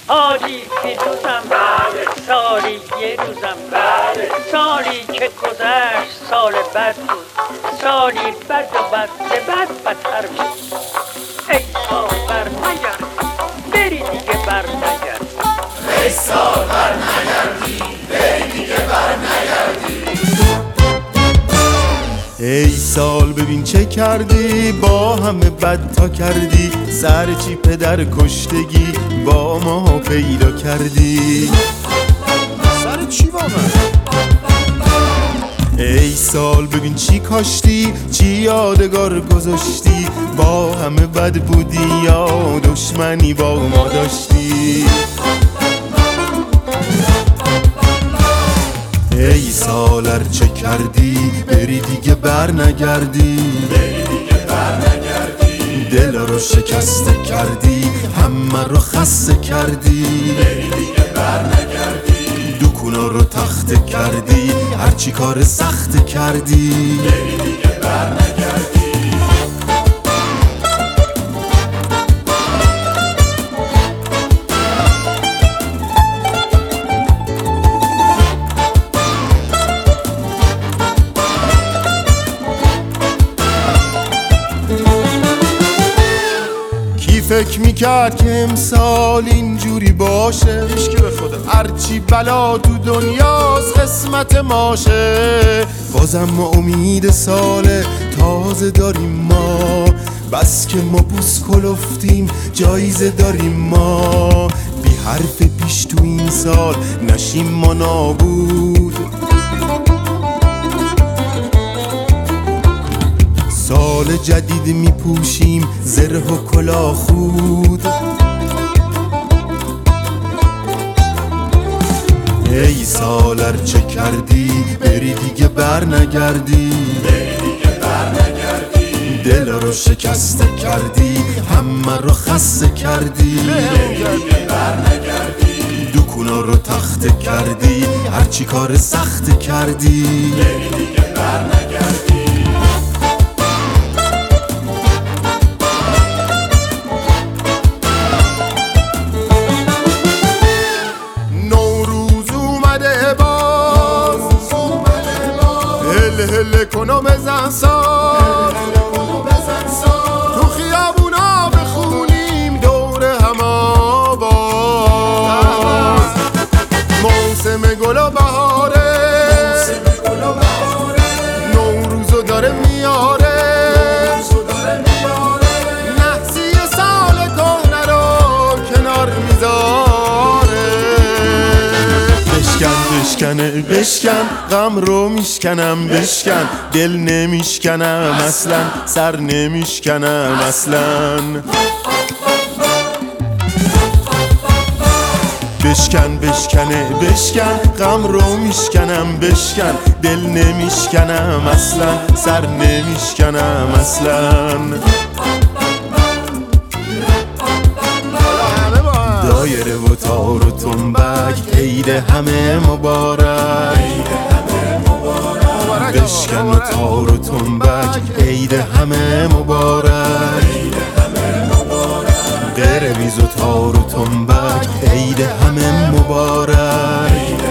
حاجی پیروزم، سالی یه روزم، سالی که گذشت سال بد بود، سالی بد و بد بدتر بود. ای سال بر نگرد، بری دیگه بر نگرد. ای سال بر نگردی، بری دیگه بر نگردی. ای سال ببین چه کردی، با همه بد تا کردی، سر چی پدر کشتگی با ما پیدا کردی. سر چی واقعا؟ ای سال ببین چی کاشتی، چی یادگار گذاشتی، با همه بد بودی یا دشمنی با ما داشتی. ای سال هر چه کردی، بری دیگه بر نگردی، دل رو شکسته کردی، همه رو خسته کردی، دکونا رو تخته کردی، هرچی کار سخت کردی. فکر میکرد که امسال اینجوری باشه، هیچکی به خدا. هرچی بلا تو دنیاست قسمت ماشه. بازم ما امید سال تازه داریم ما، بس که ما بوس کلفتیم جایزه داریم ما. بی حرف پیش تو این سال نشیم ما نابود، سال جدید میپوشیم زره و کلاه خود. ای سال هر چه کردی، بری دیگه بر نگردی، دل رو شکسته کردی، همه رو خسته کردی، دکونا رو تخته کردی، هرچی کار سخت کردی. هله کن و بزن ساز، تو خیابونا بخونیم دور هم آواز. موسم گل و بهاره، نوروزو داره میاره، نحسی سال کهنه رو کنار میذاره. بشکن غم رو میشکنم، بشکن دل نمیشکنم اصلا، سر نمیشکنم اصلا. بشکن غم رو میشکنم، بشکن دل نمیشکنم اصلا، سر نمیشکنم اصلا. دایره و تار و تنبک عید همه مبارک، بشکن و تار و تنبک عید همه مبارک، قرمز و تار و تنبک عید همه مبارک.